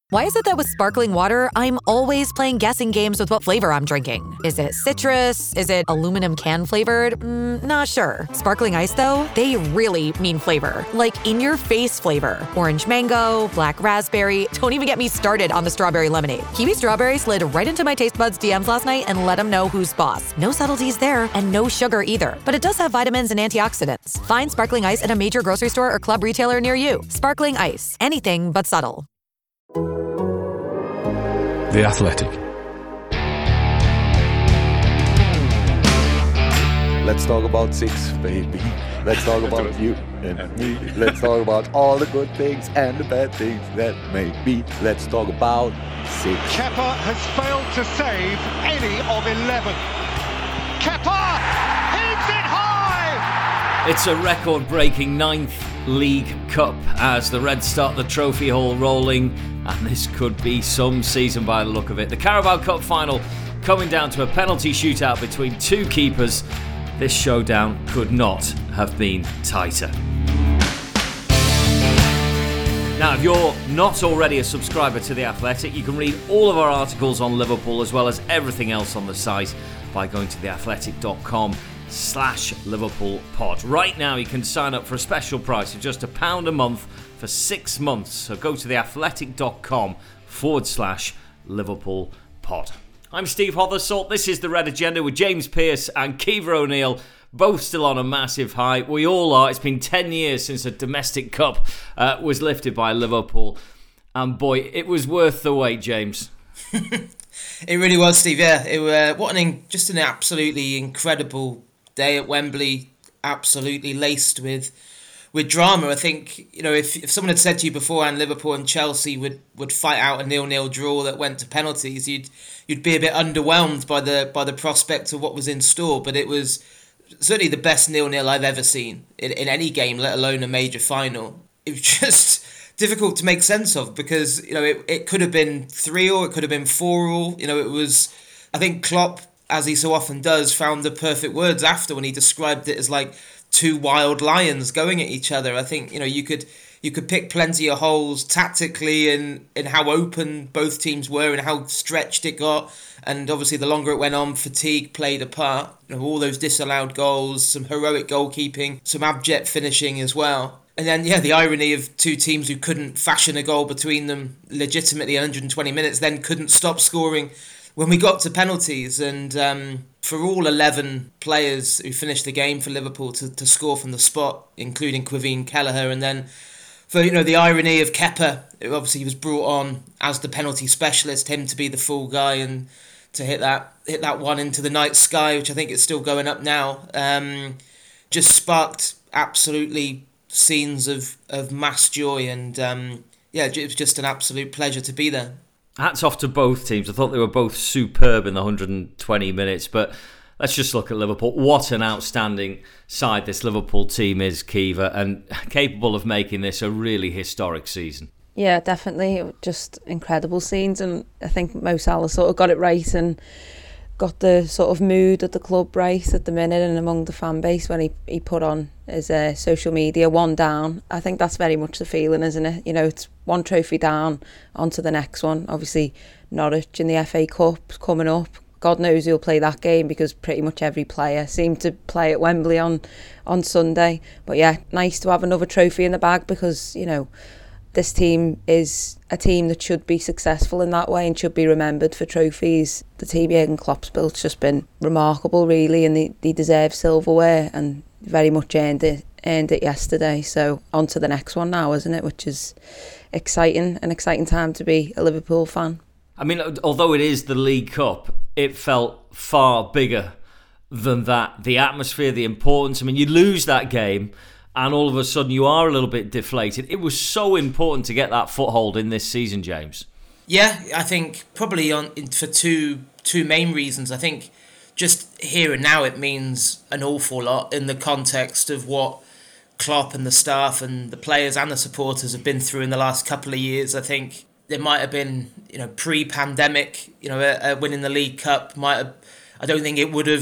Why is it that with sparkling water, I'm always playing guessing games with what flavor I'm drinking? Is it citrus? Is it aluminum can flavored? Not sure. Sparkling ice, though, they really mean flavor. Like in-your-face flavor. Orange mango, black raspberry. Don't even get me started on the strawberry lemonade. Kiwi Strawberry slid right into my taste buds DMs last night and let them know who's boss. No subtleties there, and no sugar either. But it does have vitamins and antioxidants. Find sparkling ice at a major grocery store or club retailer near you. Sparkling ice. Anything but subtle. The Athletic. Let's talk about six, baby. Let's talk about you and me. Let's talk about all the good things and the bad things that may be. Let's talk about six. Kepa has failed to save any of 11. Kepa hits it high! It's a record-breaking 9th League Cup as the Reds start the trophy haul rolling, and this could be some season by the look of it. The Carabao Cup final coming down to a penalty shootout between two keepers. This showdown could not have been tighter. Now, if you're not already a subscriber to The Athletic, you can read all of our articles on Liverpool as well as everything else on the site by going to theathletic.com/Liverpool pod. Right now you can sign up for a special price of just £1 a month for 6 months. So go to theathletic.com/Liverpool pod. I'm Steve Hothersalt. This is the Red Agenda with James Pearce and Kiva O'Neill, both still on a massive high. We all are. It's been 10 years since a domestic cup was lifted by Liverpool. And boy, it was worth the wait, James. It really was, Steve. Yeah, just an absolutely incredible day at Wembley. Absolutely laced with drama. I think, if someone had said to you beforehand Liverpool and Chelsea would fight out a 0-0 draw that went to penalties, you'd be a bit underwhelmed by the prospect of what was in store. But it was certainly the best 0-0 I've ever seen in any game, let alone a major final. It was just difficult to make sense of because it could have been 3-0, it could have been 4-0. It was, I think Klopp, as he so often does, found the perfect words after when he described it as like two wild lions going at each other. I think you could pick plenty of holes tactically in how open both teams were and how stretched it got. And obviously the longer it went on, fatigue played a part. All those disallowed goals, some heroic goalkeeping, some abject finishing as well. And then, the irony of two teams who couldn't fashion a goal between them legitimately 120 minutes, then couldn't stop scoring when we got to penalties. And for all 11 players who finished the game for Liverpool to score from the spot, including Quaveen Kelleher, and then for, the irony of Kepa, obviously he was brought on as the penalty specialist, him to be the full guy and to hit that one into the night sky, which I think is still going up now, just sparked absolutely scenes of mass joy, and it was just an absolute pleasure to be there. Hats off to both teams. I thought they were both superb in the 120 minutes, but let's just look at Liverpool. What an outstanding side this Liverpool team is, Kiva, and capable of making this a really historic season. Yeah, definitely. Just incredible scenes, and I think Mo Salah sort of got it right and got the sort of mood at the club right at the minute and among the fan base when he put on his social media, one down. I think that's very much the feeling, isn't it? It's one trophy down, on to the next one. Obviously, Norwich in the FA Cup coming up. God knows who'll play that game because pretty much every player seemed to play at Wembley on Sunday. But yeah, nice to have another trophy in the bag because, this team is a team that should be successful in that way and should be remembered for trophies. The team Jurgen Klopp's built's just been remarkable, really, and they deserve silverware and very much earned it yesterday. So on to the next one now, isn't it? Which is exciting, an exciting time to be a Liverpool fan. I mean, although it is the League Cup, it felt far bigger than that. The atmosphere, the importance. I mean, you lose that game and all of a sudden you are a little bit deflated. It was so important to get that foothold in this season, James. Yeah, I think probably for two main reasons. I think just here and now it means an awful lot in the context of what Klopp and the staff and the players and the supporters have been through in the last couple of years. I think there might have been, pre-pandemic, winning the League Cup I don't think it would have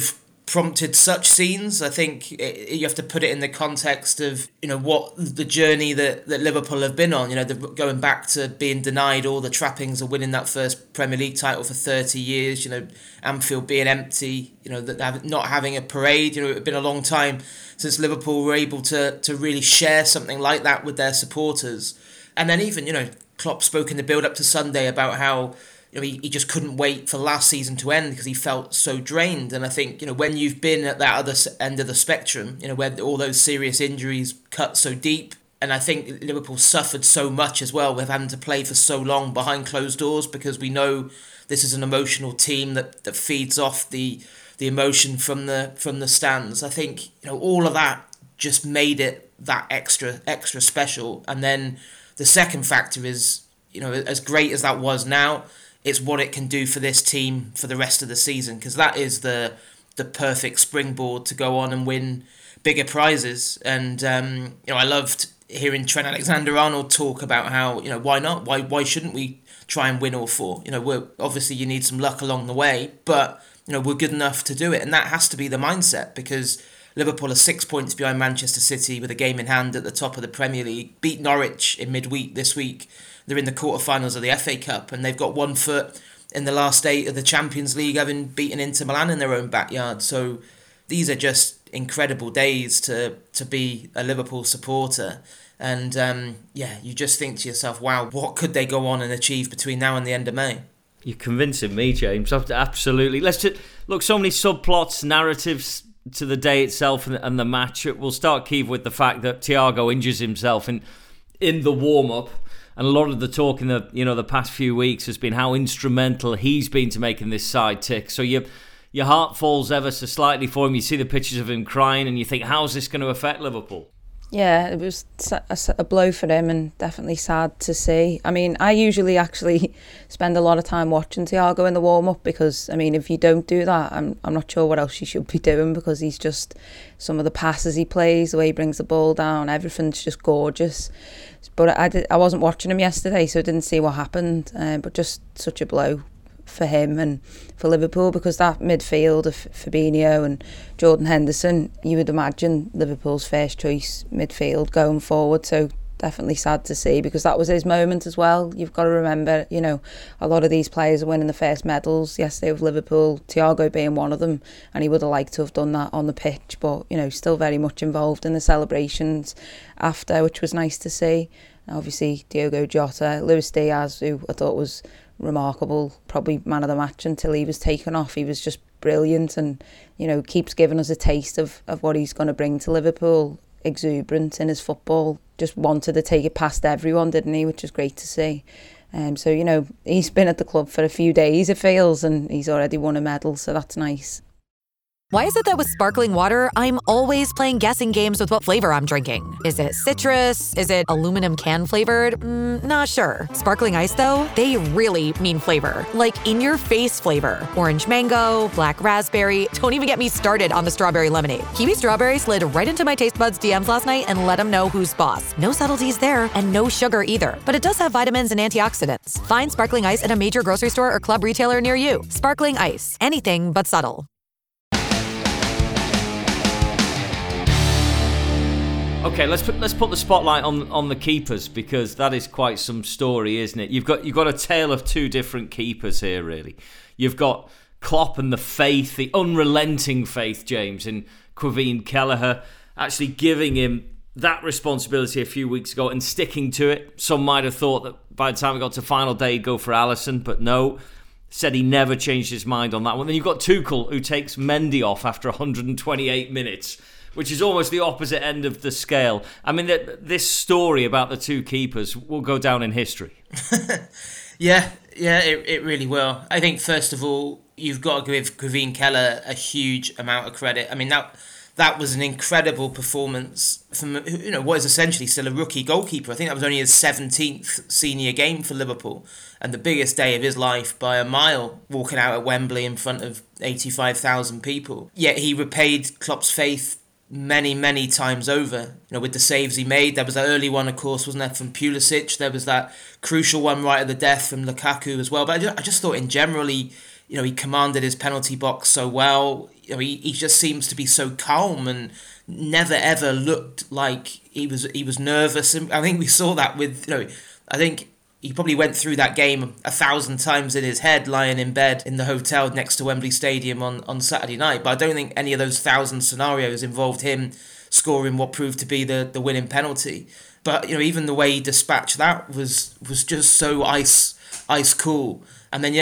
prompted such scenes. I think you have to put it in the context of, what the journey that Liverpool have been on, going back to being denied all the trappings of winning that first Premier League title for 30 years, Anfield being empty, not having a parade. It had been a long time since Liverpool were able to really share something like that with their supporters. And then even, Klopp spoke in the build-up to Sunday about how he just couldn't wait for last season to end because he felt so drained. And I think, when you've been at that other end of the spectrum, where all those serious injuries cut so deep, and I think Liverpool suffered so much as well with having to play for so long behind closed doors, because we know this is an emotional team that feeds off the emotion from the stands. I think, all of that just made it that extra special. And then the second factor is, as great as that was now, it's what it can do for this team for the rest of the season, because that is the perfect springboard to go on and win bigger prizes. And I loved hearing Trent Alexander-Arnold talk about how, why not? Why shouldn't we try and win all four? We're obviously, you need some luck along the way, but we're good enough to do it, and that has to be the mindset, because Liverpool are 6 points behind Manchester City with a game in hand at the top of the Premier League. Beat Norwich in midweek this week. They're in the quarterfinals of the FA Cup, and they've got 1 foot in the last 8 of the Champions League, having beaten Inter Milan in their own backyard. So these are just incredible days to be a Liverpool supporter. And you just think to yourself, wow, what could they go on and achieve between now and the end of May? You're convincing me, James. Absolutely. Let's just look, so many subplots, narratives to the day itself and the match. We'll start, Keith, with the fact that Thiago injures himself in the warm-up. And a lot of the talk in the past few weeks has been how instrumental he's been to making this side tick. So your heart falls ever so slightly for him. You see the pictures of him crying and you think, how's this going to affect Liverpool? Yeah, it was a blow for him, and definitely sad to see. I mean, I usually actually spend a lot of time watching Thiago in the warm-up, because, I mean, if you don't do that, I'm not sure what else you should be doing, because he's just, some of the passes he plays, the way he brings the ball down, everything's just gorgeous. But I wasn't watching him yesterday, so I didn't see what happened, but just such a blow for him and for Liverpool, because that midfield of Fabinho and Jordan Henderson, you would imagine Liverpool's first choice midfield going forward. So definitely sad to see, because that was his moment as well. You've got to remember, a lot of these players are winning the first medals yesterday with Liverpool, Thiago being one of them, and he would have liked to have done that on the pitch, but still very much involved in the celebrations after, which was nice to see. Obviously Diogo Jota, Luis Diaz, who I thought was remarkable, probably man of the match until he was taken off. He was just brilliant, and keeps giving us a taste of what he's going to bring to Liverpool. Exuberant in his football, just wanted to take it past everyone, didn't he, which is great to see. So he's been at the club for a few days, it feels, and he's already won a medal, so that's nice. Why is it that with sparkling water, I'm always playing guessing games with what flavor I'm drinking? Is it citrus? Is it aluminum can flavored? Not sure. Sparkling ice, though, they really mean flavor. Like in-your-face flavor. Orange mango, black raspberry. Don't even get me started on the strawberry lemonade. Kiwi strawberry slid right into my taste buds DMs last night and let them know who's boss. No subtleties there, and no sugar either. But it does have vitamins and antioxidants. Find sparkling ice at a major grocery store or club retailer near you. Sparkling ice. Anything but subtle. Okay, let's put the spotlight on the keepers, because that is quite some story, isn't it? You've got a tale of two different keepers here, really. You've got Klopp and the unrelenting faith, James, in Caoimhín Kelleher, actually giving him that responsibility a few weeks ago and sticking to it. Some might have thought that by the time we got to final day he'd go for Alisson, but no. Said he never changed his mind on that one. Then you've got Tuchel, who takes Mendy off after 128 minutes. Which is almost the opposite end of the scale. I mean, this story about the two keepers will go down in history. Yeah, it really will. I think, first of all, you've got to give Caoimhín Kelleher a huge amount of credit. I mean, that was an incredible performance from what is essentially still a rookie goalkeeper. I think that was only his 17th senior game for Liverpool, and the biggest day of his life by a mile, walking out at Wembley in front of 85,000 people. Yet he repaid Klopp's faith many times over, with the saves he made. There was that early one, of course, wasn't there, from Pulisic. There was that crucial one right at the death from Lukaku as well. But I just thought in general he he commanded his penalty box so well. He just seems to be so calm and never ever looked like he was nervous. And I think we saw that with, I think he probably went through that game 1,000 times in his head, lying in bed in the hotel next to Wembley Stadium on Saturday night. But I don't think any of those 1,000 scenarios involved him scoring what proved to be the winning penalty. But even the way he dispatched that was just so ice cool. And then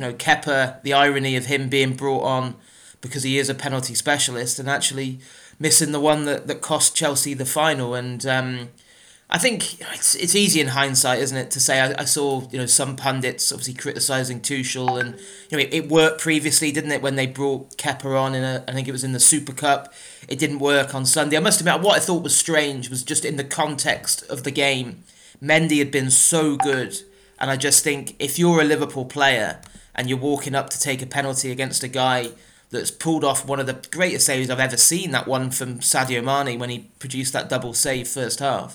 Kepa, the irony of him being brought on because he is a penalty specialist and actually missing the one that cost Chelsea the final. And I think it's easy in hindsight, isn't it, to say I saw some pundits obviously criticising Tuchel, and it worked previously, didn't it, when they brought Kepa on I think it was in the Super Cup. It didn't work on Sunday. I must admit, what I thought was strange was just in the context of the game. Mendy had been so good, and I just think if you're a Liverpool player and you're walking up to take a penalty against a guy that's pulled off one of the greatest saves I've ever seen, that one from Sadio Mane when he produced that double save first half,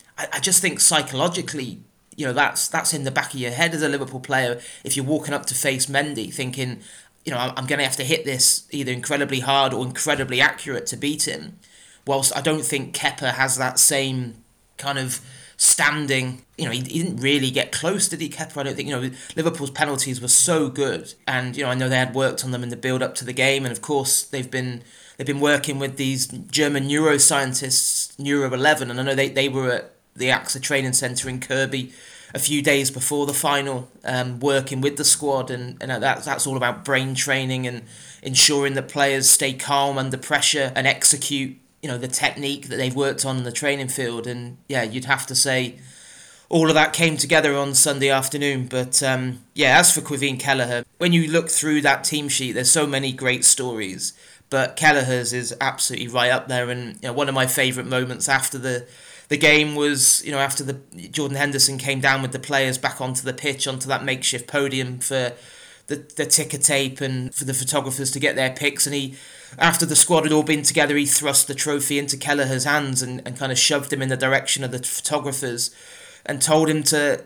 I just think psychologically, that's in the back of your head as a Liverpool player. If you're walking up to face Mendy thinking, I'm going to have to hit this either incredibly hard or incredibly accurate to beat him. Whilst I don't think Kepa has that same kind of standing. He didn't really get close, did he, Kepa? I don't think. Liverpool's penalties were so good. And, I know they had worked on them in the build-up to the game. And, of course, they've been working with these German neuroscientists, Neuro 11. And I know they were at the AXA training centre in Kirby a few days before the final, working with the squad, and that's all about brain training and ensuring that players stay calm under pressure and execute the technique that they've worked on in the training field. And you'd have to say all of that came together on Sunday afternoon. But as for Kevin Kelleher, when you look through that team sheet, there's so many great stories, but Kelleher's is absolutely right up there. And one of my favourite moments after the game was, after Jordan Henderson came down with the players back onto the pitch, onto that makeshift podium for the ticker tape and for the photographers to get their pics. And he, after the squad had all been together, he thrust the trophy into Kelleher's hands and kind of shoved him in the direction of the photographers and told him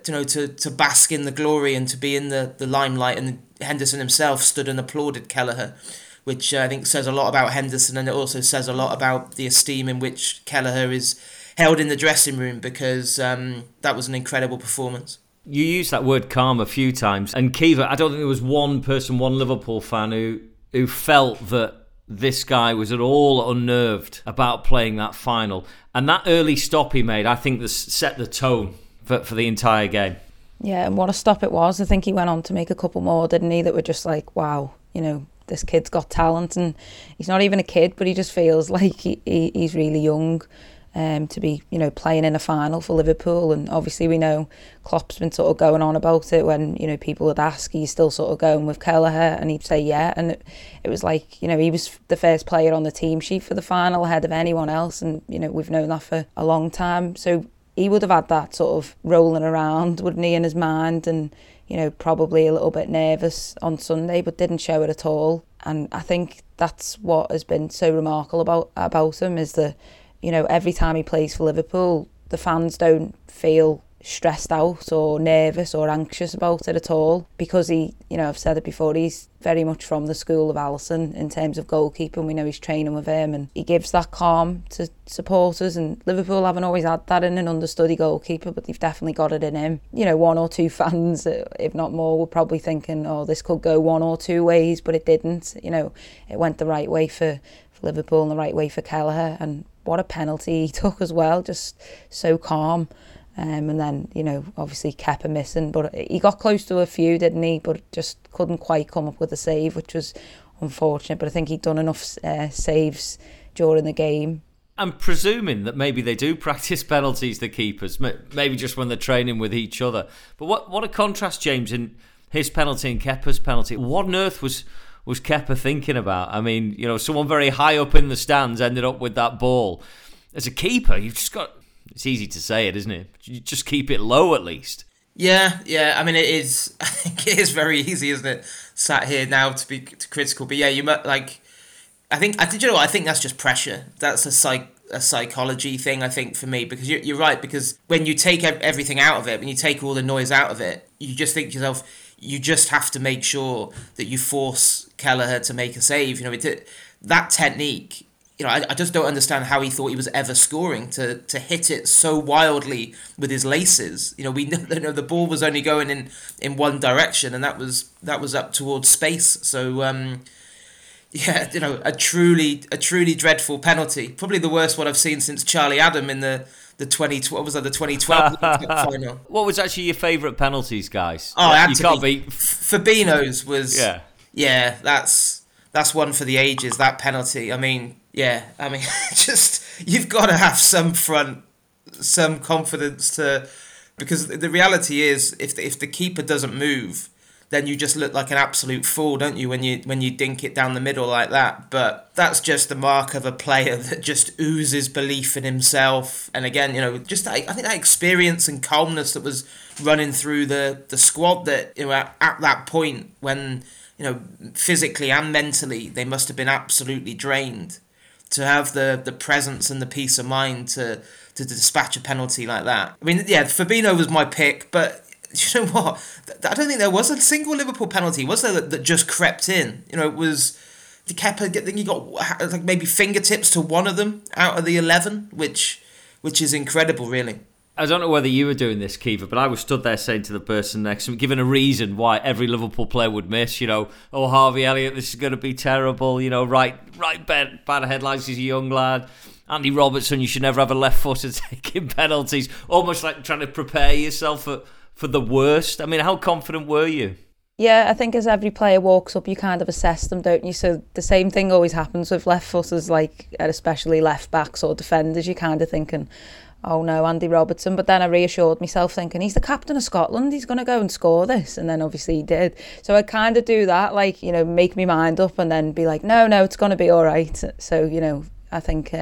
to bask in the glory and to be in the limelight. And Henderson himself stood and applauded Kelleher, which I think says a lot about Henderson, and it also says a lot about the esteem in which Kelleher is held in the dressing room, because that was an incredible performance. You used that word calm a few times, and Kiva, I don't think there was one Liverpool fan who felt that this guy was at all unnerved about playing that final. And that early stop he made, I think, this set the tone for the entire game. Yeah, and what a stop it was. I think he went on to make a couple more, didn't he, that were just like, wow, this kid's got talent. And he's not even a kid, but he just feels like he's really young. To be, playing in a final for Liverpool. And obviously we know Klopp's been sort of going on about it when, people would ask, he's still sort of going with Kelleher, and he'd say yeah. And it was like, he was the first player on the team sheet for the final ahead of anyone else. And, we've known that for a long time. So he would have had that sort of rolling around, wouldn't he, in his mind, and, probably a little bit nervous on Sunday, but didn't show it at all. And I think that's what has been so remarkable about him, is that every time he plays for Liverpool, the fans don't feel stressed out or nervous or anxious about it at all, because he, I've said it before, he's very much from the school of Alisson in terms of goalkeeping. We know he's training with him, and he gives that calm to supporters, and Liverpool haven't always had that in an understudy goalkeeper, but they've definitely got it in him. One or two fans, if not more, were probably thinking, oh, this could go one or two ways, but it didn't. It went the right way for Liverpool and the right way for Kelleher, and what a penalty he took as well, just so calm. And then, obviously Kepa missing, but he got close to a few, didn't he? But just couldn't quite come up with a save, which was unfortunate. But I think he'd done enough saves during the game. I'm presuming that maybe they do practice penalties, the keepers, maybe just when they're training with each other. But what a contrast, James, in his penalty and Kepa's penalty. What on earth was Kepa thinking about? I mean, someone very high up in the stands ended up with that ball. As a keeper, you've just got... It's easy to say it, isn't it? You just keep it low at least. Yeah. I mean, it is. I think it is very easy, isn't it? Sat here now to be critical, but yeah, you might like. I think that's just pressure. That's a a psychology thing, I think, for me, because you're right, because when you take everything out of it, when you take all the noise out of it, you just think to yourself, you just have to make sure that you force Kelleher to make a save. You know, that technique, you know, I just don't understand how he thought he was ever scoring to hit it so wildly with his laces. You know, we know the ball was only going in one direction, and that was up towards space. So yeah, you know, a truly dreadful penalty. Probably the worst one I've seen since Charlie Adam in the 2012 final. What was actually your favourite penalties, guys? Oh, you can't beat Fabinho's was. Yeah, that's one for the ages. That penalty. I mean, just you've got to have some confidence because the reality is, if the keeper doesn't move, then you just look like an absolute fool, don't you, when you dink it down the middle like that? But that's just the mark of a player that just oozes belief in himself. And again, you know, just I think that experience and calmness that was running through the squad, that, you know, at that point when, you know, physically and mentally they must have been absolutely drained, to have the presence and the peace of mind to dispatch a penalty like that. I mean, yeah, Fabinho was my pick, but you know what? I don't think there was a single Liverpool penalty, was there, that just crept in? You know, it was Kepa. I think he got like maybe fingertips to one of them out of the 11, which is incredible, really. I don't know whether you were doing this, Kiva, but I was stood there saying to the person next to me, giving a reason why every Liverpool player would miss. You know, oh, Harvey Elliott, this is going to be terrible. You know, right bad headlines. He's a young lad. Andy Robertson, you should never have a left footer taking penalties. Almost like trying to prepare yourself for the worst. I mean, how confident were you? Yeah, I think as every player walks up, you kind of assess them, don't you? So the same thing always happens with left footers, like especially left backs or defenders. You're kind of thinking, oh no, Andy Robertson. But then I reassured myself thinking, he's the captain of Scotland, he's going to go and score this. And then obviously he did. So I kind of do that, like, you know, make my mind up and then be like, no, it's going to be all right. So, you know, I think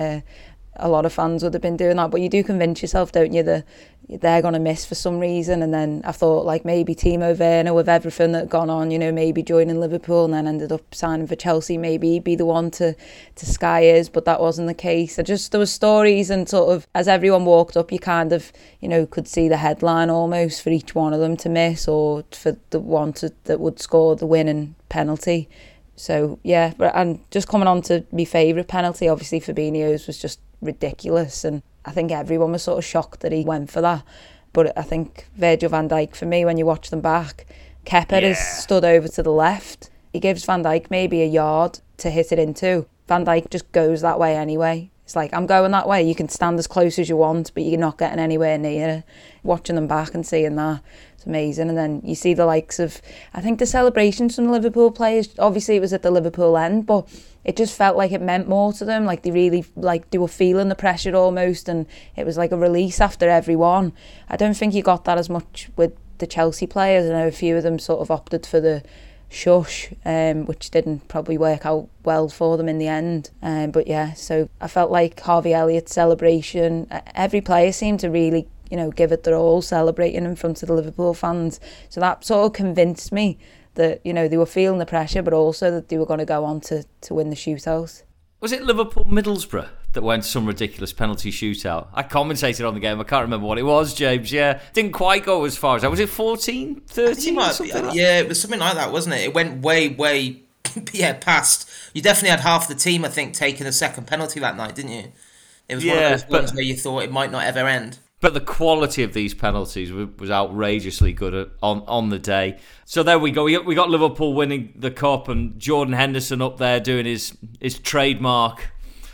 a lot of fans would have been doing that. But you do convince yourself, don't you, that they're going to miss for some reason. And then I thought, like, maybe Timo Werner, with everything that had gone on, you know, maybe joining Liverpool and then ended up signing for Chelsea, maybe he'd be the one to sky his, but that wasn't the case. There was stories, and sort of as everyone walked up, you kind of, you know, could see the headline almost for each one of them to miss, or for the one that would score the winning penalty. So yeah, and just coming on to my favourite penalty, obviously Fabinho's was just ridiculous, and I think everyone was sort of shocked that he went for that. But I think Virgil van Dijk, for me, when you watch them back, Kepa is stood over to the left. He gives Van Dijk maybe a yard to hit it into. Van Dijk just goes that way anyway. It's like, I'm going that way. You can stand as close as you want, but you're not getting anywhere near it. Watching them back and seeing that, it's amazing. And then you see the likes of, I think, the celebrations from the Liverpool players. Obviously, it was at the Liverpool end, but it just felt like it meant more to them. Like they really, they were feeling the pressure almost, and it was like a release after every one. I don't think you got that as much with the Chelsea players. I know a few of them sort of opted for the shush, which didn't probably work out well for them in the end. But yeah, so I felt like Harvey Elliott's celebration, every player seemed to really, you know, give it their all, celebrating in front of the Liverpool fans. So that sort of convinced me that, you know, they were feeling the pressure, but also that they were going to go on to win the shootout. Was it Liverpool-Middlesbrough that went some ridiculous penalty shootout? I commentated on the game. I can't remember what it was, James. Yeah, didn't quite go as far as that. Was it 14, 13? Yeah, it was something like that, wasn't it? It went way, past. You definitely had half the team, I think, taking a second penalty that night, didn't you? It was one of those ones where you thought it might not ever end. But the quality of these penalties was outrageously good on the day. So there we go. We got Liverpool winning the cup, and Jordan Henderson up there doing his trademark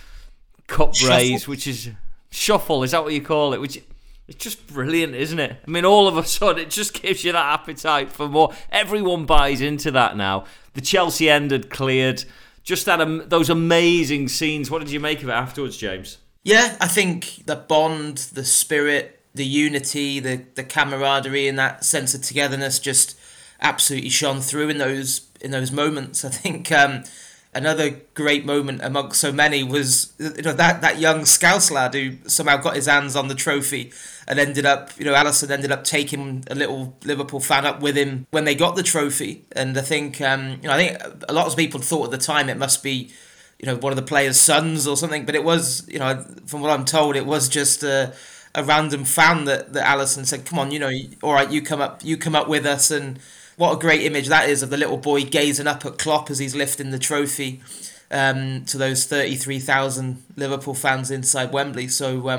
cup raise, which is shuffle. Is that what you call it? Which it's just brilliant, isn't it? I mean, all of a sudden, it just gives you that appetite for more. Everyone buys into that now. The Chelsea end had cleared. Just had those amazing scenes. What did you make of it afterwards, James? Yeah, I think the bond, the spirit, the unity, the camaraderie, and that sense of togetherness just absolutely shone through in those moments. I think another great moment amongst so many was, you know, that young Scouse lad who somehow got his hands on the trophy and ended up, you know, Alisson ended up taking a little Liverpool fan up with him when they got the trophy. And I think, I think a lot of people thought at the time it must be one of the players' sons or something. But it was, from what I'm told, it was just a random fan that Alisson said, "Come on, all right, you come up with us." And what a great image that is of the little boy gazing up at Klopp as he's lifting the trophy to those 33,000 Liverpool fans inside Wembley. So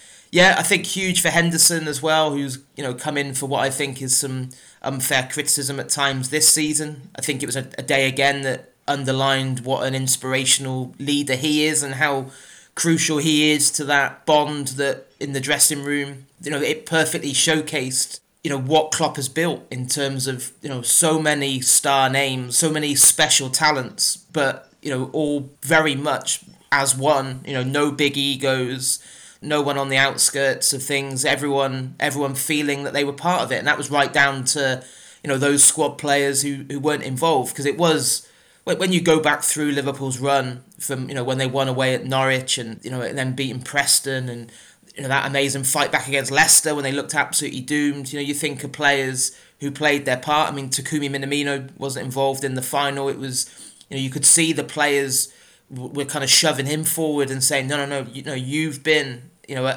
I think huge for Henderson as well, who's come in for what I think is some unfair criticism at times this season. I think it was a day again that underlined what an inspirational leader he is and how crucial he is to that bond that in the dressing room. It perfectly showcased what Klopp has built in terms of so many star names, so many special talents, but all very much as one. No big egos, no one on the outskirts of things. Everyone feeling that they were part of it, and that was right down to those squad players who weren't involved. Because it was, when you go back through Liverpool's run from when they won away at Norwich and and then beating Preston and that amazing fight back against Leicester when they looked absolutely doomed. You think of players who played their part. I mean, Takumi Minamino wasn't involved in the final. It was, you could see the players were kind of shoving him forward and saying, no, you've been,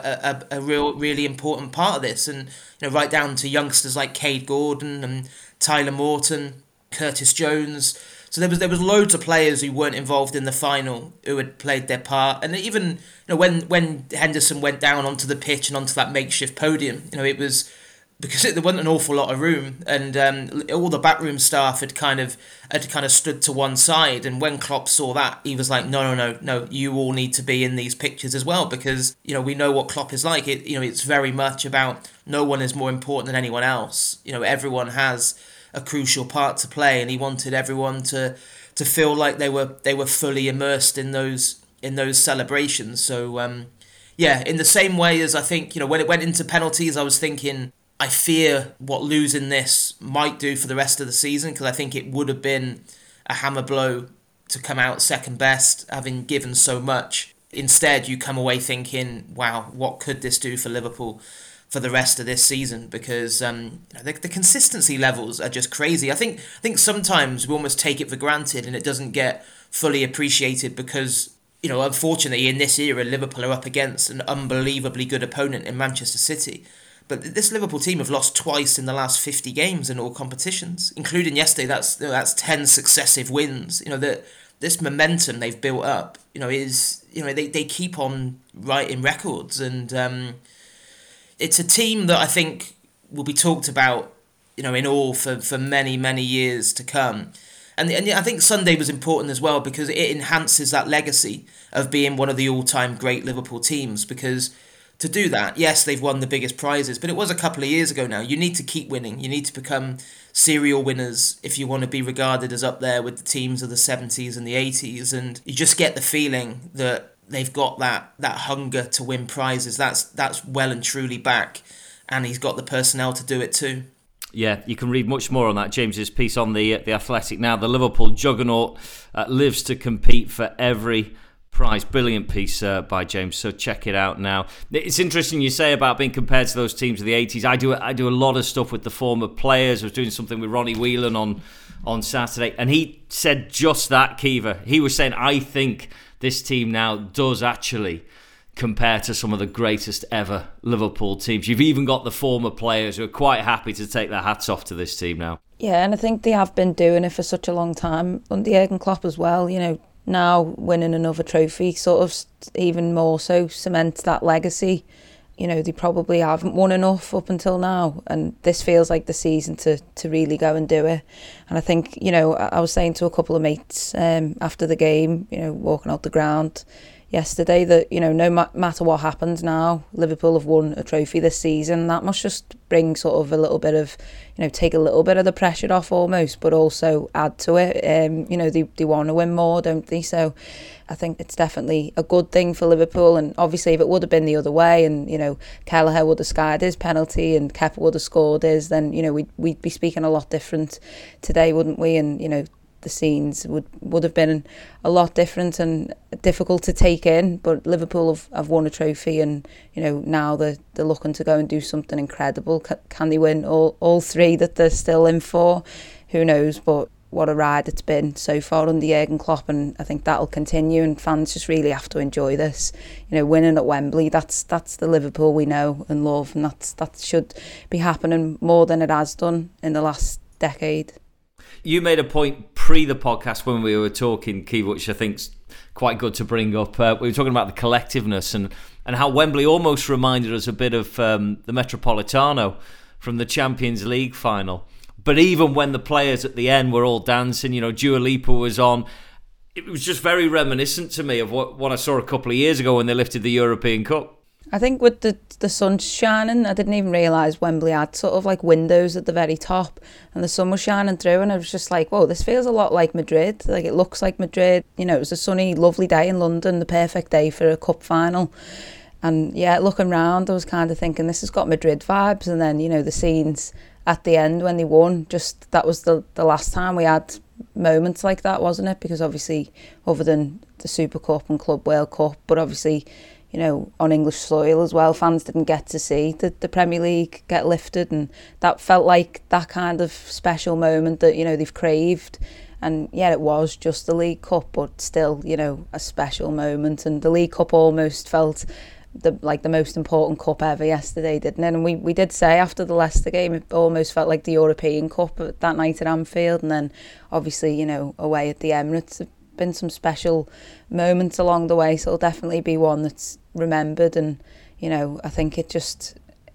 a really important part of this. And, right down to youngsters like Cade Gordon and Tyler Morton, Curtis Jones. So there was loads of players who weren't involved in the final who had played their part, and even when Henderson went down onto the pitch and onto that makeshift podium, it was because there wasn't an awful lot of room, and all the backroom staff had kind of stood to one side. And when Klopp saw that, he was like, no, you all need to be in these pictures as well, because we know what Klopp is like. It's very much about no one is more important than anyone else. Everyone has a crucial part to play, and he wanted everyone to feel like they were fully immersed in those celebrations. So in the same way as I think when it went into penalties, I was thinking I fear what losing this might do for the rest of the season, because I think it would have been a hammer blow to come out second best, having given so much. Instead, you come away thinking, wow, what could this do for Liverpool for the rest of this season? Because the consistency levels are just crazy. I think sometimes we almost take it for granted and it doesn't get fully appreciated because, unfortunately in this era, Liverpool are up against an unbelievably good opponent in Manchester City. But this Liverpool team have lost twice in the last 50 games in all competitions, including yesterday. That's 10 successive wins. This momentum they've built up, they keep on writing records, and it's a team that I think will be talked about, in all for many, many years to come. And I think Sunday was important as well because it enhances that legacy of being one of the all-time great Liverpool teams. Because to do that, yes, they've won the biggest prizes, but it was a couple of years ago now. You need to keep winning. You need to become serial winners if you want to be regarded as up there with the teams of the 70s and the 80s. And you just get the feeling that they've got that hunger to win prizes. That's well and truly back, and he's got the personnel to do it too. Yeah, you can read much more on that, James's piece on the Athletic now. The Liverpool juggernaut lives to compete for every prize. Brilliant piece by James, so check it out now. It's interesting you say about being compared to those teams of the 80s. I do a lot of stuff with the former players. I was doing something with Ronnie Whelan on Saturday, and he said just that, Kiva. He was saying, I think this team now does actually compare to some of the greatest ever Liverpool teams. You've even got the former players who are quite happy to take their hats off to this team now. Yeah, and I think they have been doing it for such a long time under Jurgen Klopp as well. Now winning another trophy sort of even more so cements that legacy. They probably haven't won enough up until now, and this feels like the season to really go and do it. And I think, I was saying to a couple of mates after the game, walking out the ground yesterday, that, no matter what happens now, Liverpool have won a trophy this season. That must just bring sort of a little bit of, take a little bit of the pressure off almost, but also add to it. They want to win more, don't they? So I think it's definitely a good thing for Liverpool. And obviously if it would have been the other way and, Kelleher would have skied his penalty and Kepa would have scored his, then, we'd be speaking a lot different today, wouldn't we? And, the scenes would have been a lot different and difficult to take in. But Liverpool have won a trophy, and now they're looking to go and do something incredible. Can they win all three that they're still in for? Who knows? But what a ride it's been so far under Jurgen Klopp, and I think that'll continue, and fans just really have to enjoy this. Winning at Wembley, that's the Liverpool we know and love, and that should be happening more than it has done in the last decade. You made a point pre the podcast when we were talking, Kiva, which I think's quite good to bring up. We were talking about the collectiveness and how Wembley almost reminded us a bit of the Metropolitano from the Champions League final. But even when the players at the end were all dancing, Dua Lipa was on, it was just very reminiscent to me of what I saw a couple of years ago when they lifted the European Cup. I think with the sun shining, I didn't even realise Wembley had sort of like windows at the very top, and the sun was shining through, and I was just like, whoa, this feels a lot like Madrid. Like, it looks like Madrid. It was a sunny, lovely day in London, the perfect day for a cup final. And yeah, looking round, I was kind of thinking, this has got Madrid vibes. And then, the scenes at the end when they won, just that was the last time we had moments like that, wasn't it? Because obviously, other than the Super Cup and Club World Cup, but obviously, on English soil as well, fans didn't get to see the Premier League get lifted, and that felt like that kind of special moment that, they've craved. And yeah, it was just the League Cup, but still, a special moment. And the League Cup almost felt the most important cup ever yesterday, didn't it? And we did say after the Leicester game, it almost felt like the European Cup that night at Anfield. And then obviously, away at the Emirates, there have been some special moments along the way, so it'll definitely be one that's remembered. And I think it just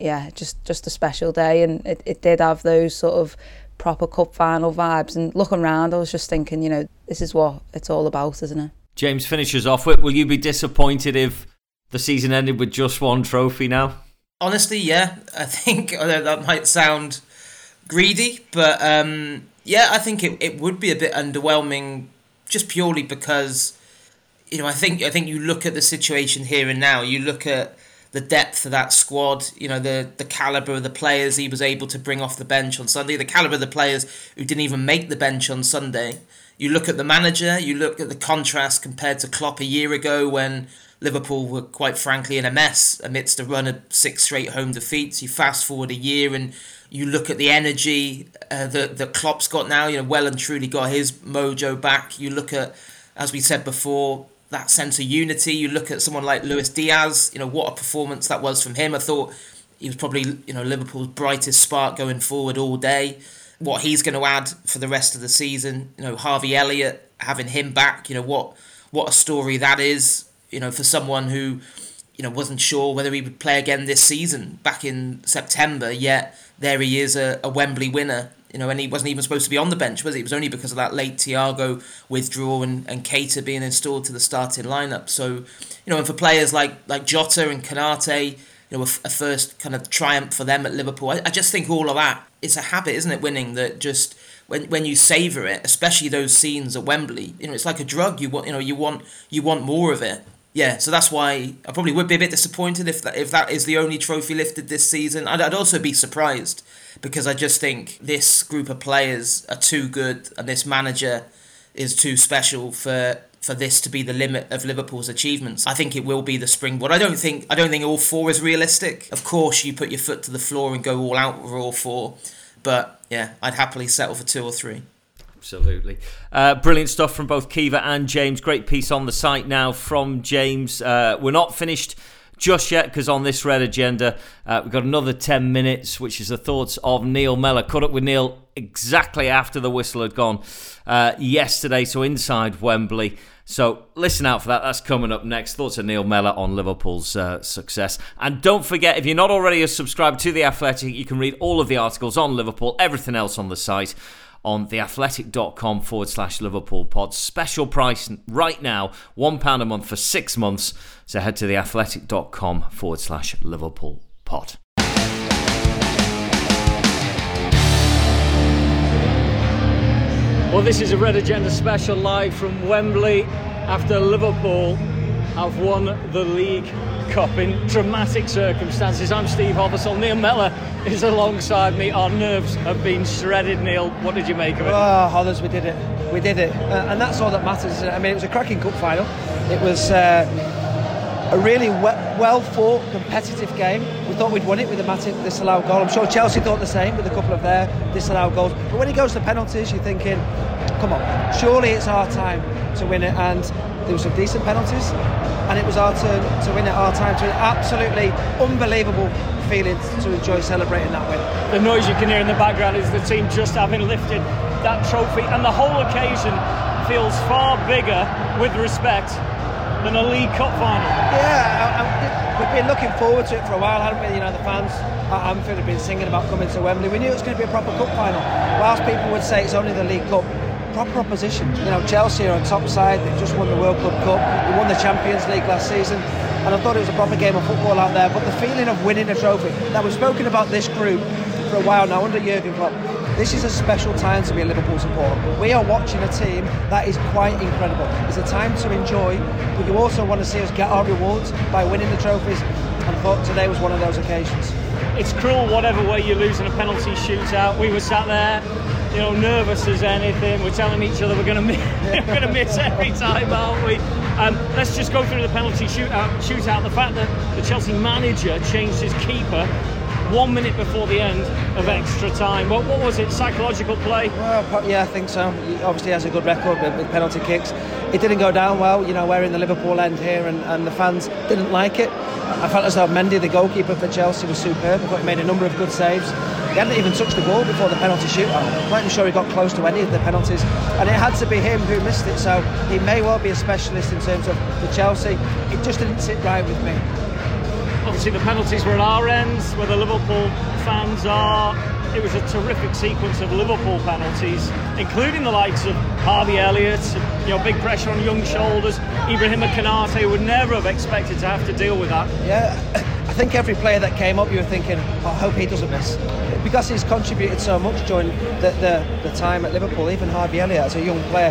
a special day, and it did have those sort of proper cup final vibes. And looking around, I was just thinking, this is what it's all about, isn't it? James finishes off with, will you be disappointed if the season ended with just one trophy now? Honestly, yeah. I think that might sound greedy, but I think it would be a bit underwhelming, just purely because, I think you look at the situation here and now, you look at the depth of that squad, the calibre of the players he was able to bring off the bench on Sunday, the calibre of the players who didn't even make the bench on Sunday. You look at the manager, you look at the contrast compared to Klopp a year ago when Liverpool were quite frankly in a mess amidst a run of 6 straight home defeats. You fast forward a year and you look at the energy that Klopp's got now, well and truly got his mojo back. You look at, as we said before, that sense of unity. You look at someone like Luis Diaz, what a performance that was from him. I thought he was probably, Liverpool's brightest spark going forward all day. What he's going to add for the rest of the season, Harvey Elliott, having him back, what a story that is. For someone who, wasn't sure whether he would play again this season back in September, yet there he is, a Wembley winner, and he wasn't even supposed to be on the bench, was he? It was only because of that late Thiago withdrawal and Keita being installed to the starting lineup. So, and for players like Jota and Konate, a first kind of triumph for them at Liverpool. I just think all of that, it's a habit, isn't it, winning, that just when you savour it, especially those scenes at Wembley, it's like a drug. You want more of it. Yeah, so that's why I probably would be a bit disappointed if that is the only trophy lifted this season. I'd also be surprised because I just think this group of players are too good and this manager is too special for this to be the limit of Liverpool's achievements. I think it will be the springboard. I don't think all 4 is realistic. Of course, you put your foot to the floor and go all out with all 4, but yeah, I'd happily settle for 2 or 3. Absolutely. Brilliant stuff from both Kiva and James. Great piece on the site now from James. We're not finished just yet because on this Red Agenda, we've got another 10 minutes, which is the thoughts of Neil Mellor. Caught up with Neil exactly after the whistle had gone yesterday, so inside Wembley. So listen out for that. That's coming up next. Thoughts of Neil Mellor on Liverpool's success. And don't forget, if you're not already a subscriber to The Athletic, you can read all of the articles on Liverpool, everything else on the site, on theathletic.com/Liverpool pod. Special price right now, £1 a month for 6 months. So head to theathletic.com/Liverpool pod. Well, this is a Red Agenda special live from Wembley after Liverpool have won the League Cup in dramatic circumstances. I'm Steve Hobbersall. Neil Mellor is alongside me. Our nerves have been shredded. Neil, what did you make of it? Oh, Hollers, we did it. And that's all that matters. I mean, it was a cracking cup final. It was a really well-fought, competitive game. We thought we'd won it with a Matip disallowed goal. I'm sure Chelsea thought the same with a couple of their disallowed goals. But when it goes to penalties, you're thinking, come on, surely it's our time to win it. And there were some decent penalties, and it was our turn to win it, our time to win it. Absolutely unbelievable feeling to enjoy celebrating that win. The noise you can hear in the background is the team just having lifted that trophy, and the whole occasion feels far bigger with respect than a League Cup final. Yeah, we've been looking forward to it for a while, haven't we? You know, the fans at Anfield have been singing about coming to Wembley. We knew it was going to be a proper cup final. Whilst people would say it's only the League Cup, proper opposition. You know, Chelsea are on top side. They've just won the World Club Cup. They won the Champions League last season, and I thought it was a proper game of football out there. But the feeling of winning a trophy. Now, we've spoken about this group for a while now under Jurgen Klopp. This is a special time to be a Liverpool supporter. We are watching a team that is quite incredible. It's a time to enjoy, but you also want to see us get our rewards by winning the trophies, and I thought today was one of those occasions. It's cruel whatever way you lose in a penalty shootout. We were sat there, you know, nervous as anything. We're telling each other we're going to miss every time, aren't we? Let's just go through the penalty shootout. The fact that the Chelsea manager changed his keeper 1 minute before the end of extra time. What was it? Psychological play? Well, yeah, I think so. He obviously has a good record with penalty kicks. It didn't go down well. You know, we're in the Liverpool end here, and the fans didn't like it. I felt as though Mendy, the goalkeeper for Chelsea, was superb. I thought he made a number of good saves. He hadn't even touched the ball before the penalty shootout. I'm not even sure he got close to any of the penalties, and it had to be him who missed it. So he may well be a specialist in terms of the Chelsea. It just didn't sit right with me. Obviously the penalties were at our ends, where the Liverpool fans are. It was a terrific sequence of Liverpool penalties, including the likes of Harvey Elliott, you know, big pressure on young shoulders. Ibrahima Konate would never have expected to have to deal with that. Yeah, I think every player that came up, you were thinking, I hope he doesn't miss. Because he's contributed so much during the time at Liverpool, even Harvey Elliott as a young player,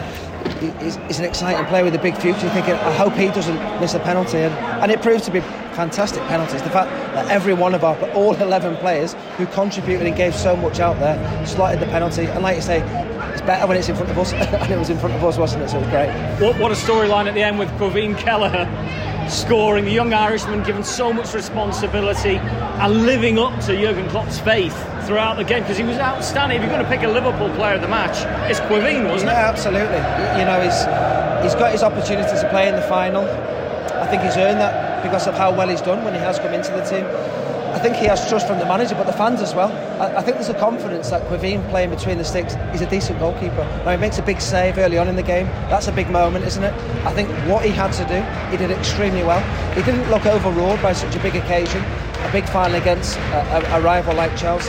he's an exciting player with a big future. You're thinking, I hope he doesn't miss a penalty. And it proved to be fantastic penalties. The fact that every one of all 11 players who contributed and gave so much out there slotted the penalty. And like you say, it's better when it's in front of us. And it was in front of us, wasn't it? So it was great. What a storyline at the end with Quaveen Kelleher scoring. The young Irishman given so much responsibility and living up to Jurgen Klopp's faith throughout the game, because he was outstanding. If you're going to pick a Liverpool player of the match, it's Quaveen, wasn't it? Yeah, absolutely. You know, he's got his opportunity to play in the final. I think he's earned that because of how well he's done when he has come into the team. I think he has trust from the manager, but the fans as well. I think there's a confidence that Quaveen playing between the sticks, he's a decent goalkeeper. Now he makes a big save early on in the game. That's a big moment, isn't it? I think what he had to do, he did extremely well. He didn't look overawed by such a big occasion, a big final against a rival like Chelsea,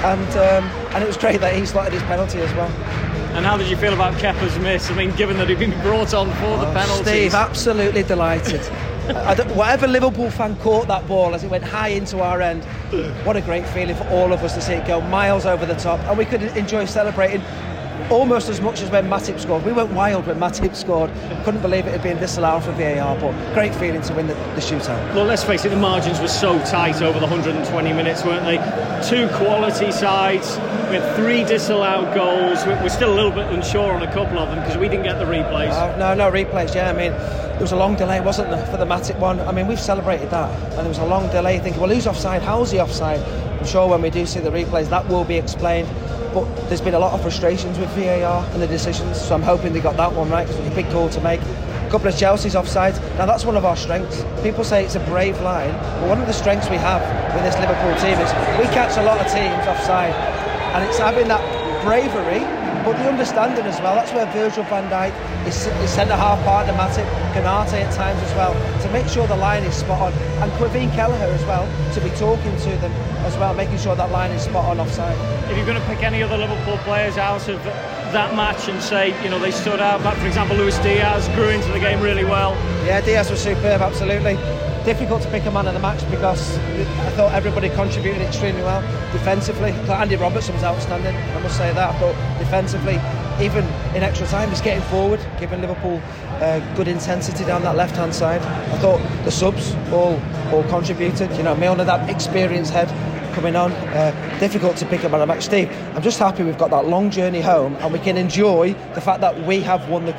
and it was great that he slotted his penalty as well. And how did you feel about Kepa's miss? I mean, given that he'd been brought on for the penalties. Steve, absolutely delighted. Whatever Liverpool fan caught that ball as it went high into our end, what a great feeling for all of us to see it go miles over the top, and we could enjoy celebrating almost as much as when Matip scored. We went wild when Matip scored. Couldn't believe it had been disallowed for VAR, but great feeling to win the shootout. Well, let's face it, the margins were so tight over the 120 minutes, weren't they? Two quality sides, we had 3 disallowed goals. We're still a little bit unsure on a couple of them because we didn't get the replays. No replays, yeah. I mean, there was a long delay, wasn't there, for the Matip one? I mean, we've celebrated that, and there was a long delay thinking, well, who's offside? How's he offside? I'm sure when we do see the replays, that will be explained. But there's been a lot of frustrations with VAR and the decisions, so I'm hoping they got that one right, because it's a big call to make. A couple of Chelsea's offsides. Now that's one of our strengths. People say it's a brave line, but one of the strengths we have with this Liverpool team is we catch a lot of teams offside, and it's having that bravery, but the understanding as well. That's where Virgil van Dijk is centre-half partner Matip, Konate at times as well, to make sure the line is spot on, and Quaveen Kelleher as well, to be talking to them as well, making sure that line is spot on offside. If you're going to pick any other Liverpool players out of that match and say, you know, they stood out, but for example, Luis Diaz grew into the game really well. Yeah, Diaz was superb, absolutely. Difficult to pick a man of the match because I thought everybody contributed extremely well defensively. Andy Robertson was outstanding, I must say that. I thought defensively, even in extra time, he's getting forward, giving Liverpool good intensity down that left-hand side. I thought the subs all contributed. You know, Milner, that experienced head coming on. Difficult to pick a man of the match. Steve, I'm just happy we've got that long journey home and we can enjoy the fact that we have won the cup.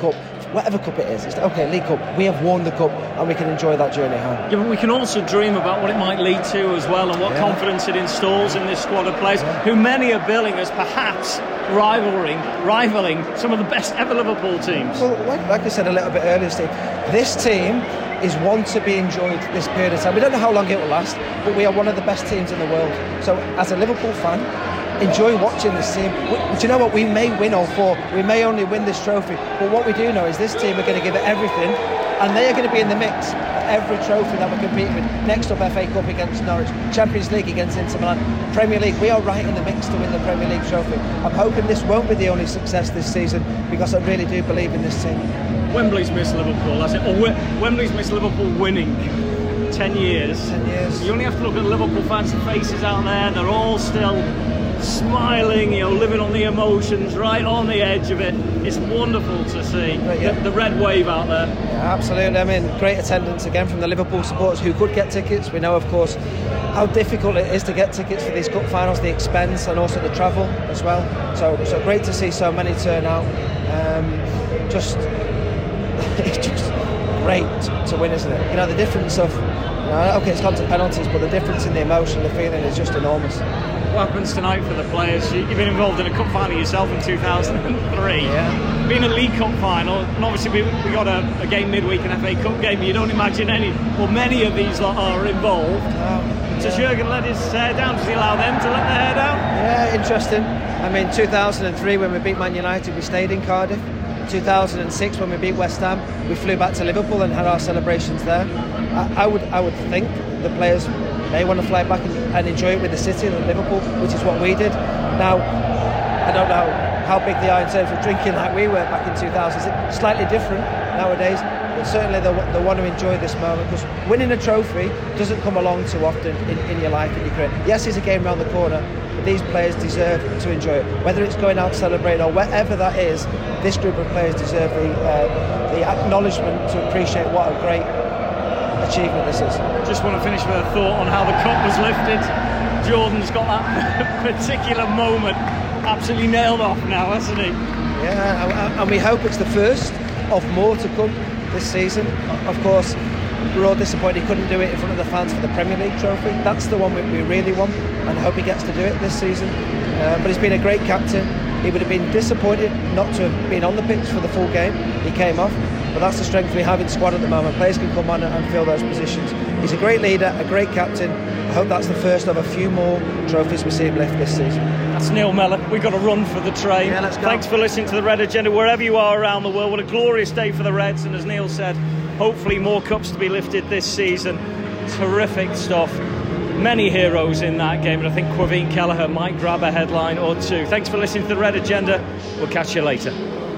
whatever cup it is. It's okay, League Cup, we have won the cup and we can enjoy that journey home. Yeah, but we can also dream about what it might lead to as well, and what confidence it installs in this squad of players, who many are billing as perhaps rivaling some of the best ever Liverpool teams. Well, like I said a little bit earlier, Steve, this team is one to be enjoyed this period of time. We don't know how long it will last, but we are one of the best teams in the world. So as a Liverpool fan, enjoy watching this team. Do you know what? We may win all four. We may only win this trophy. But what we do know is this team are going to give it everything, and they are going to be in the mix for every trophy that we're competing with. Next up, FA Cup against Norwich, Champions League against Inter Milan, Premier League. We are right in the mix to win the Premier League trophy. I'm hoping this won't be the only success this season, because I really do believe in this team. Wembley's missed Liverpool, has it? Or Wembley's missed Liverpool winning 10 years. 10 years. You only have to look at the Liverpool fans' faces out there. They're all still smiling, living on the emotions, right on the edge of it. It's wonderful to see the red wave out there. Yeah, absolutely. I mean, great attendance again from the Liverpool supporters who could get tickets. We know, of course, how difficult it is to get tickets for these cup finals, the expense and also the travel as well. So great to see so many turn out. It's just great to win, isn't it? The difference of, okay, it's gone to penalties, but the difference in the emotion, the feeling is just enormous. What happens tonight for the players? You've been involved in a cup final yourself in 2003. Yeah. Being a League Cup final, and obviously we got a game midweek, an FA Cup game. You don't imagine many of these are involved. Does Jurgen let his hair down? Does he allow them to let their hair down? Yeah, interesting. I mean, 2003 when we beat Man United, we stayed in Cardiff. 2006 when we beat West Ham, we flew back to Liverpool and had our celebrations there. I would think the players may want to fly back and enjoy it with the city and Liverpool, which is what we did. Now, I don't know how big they are in terms of drinking like we were back in 2006. Slightly different nowadays, but certainly they want to enjoy this moment, because winning a trophy doesn't come along too often in your life, in your career. Yes, it's a game round the corner, but these players deserve to enjoy it. Whether it's going out celebrating or whatever that is, this group of players deserve the acknowledgement to appreciate what a great achievement this is. Just want to finish with a thought on how the cup was lifted. Jordan's got that particular moment absolutely nailed off now, hasn't he? Yeah, and we hope it's the first of more to come this season. Of course, we're all disappointed he couldn't do it in front of the fans for the Premier League trophy. That's the one we really want, and I hope he gets to do it this season. But he's been a great captain. He would have been disappointed not to have been on the pitch for the full game. He came off, but that's the strength we have in squad at the moment. Players can come on and fill those positions. He's a great leader, a great captain. I hope that's the first of a few more trophies we see him lift this season. That's Neil Mellor. We've got to run for the train. Yeah, let's go. Thanks for listening to the Red Agenda wherever you are around the world. What a glorious day for the Reds, and as Neil said, hopefully more cups to be lifted this season. Terrific stuff. Many heroes in that game, and I think Quaveen Kelleher might grab a headline or two. Thanks for listening to the Red Agenda. We'll catch you later.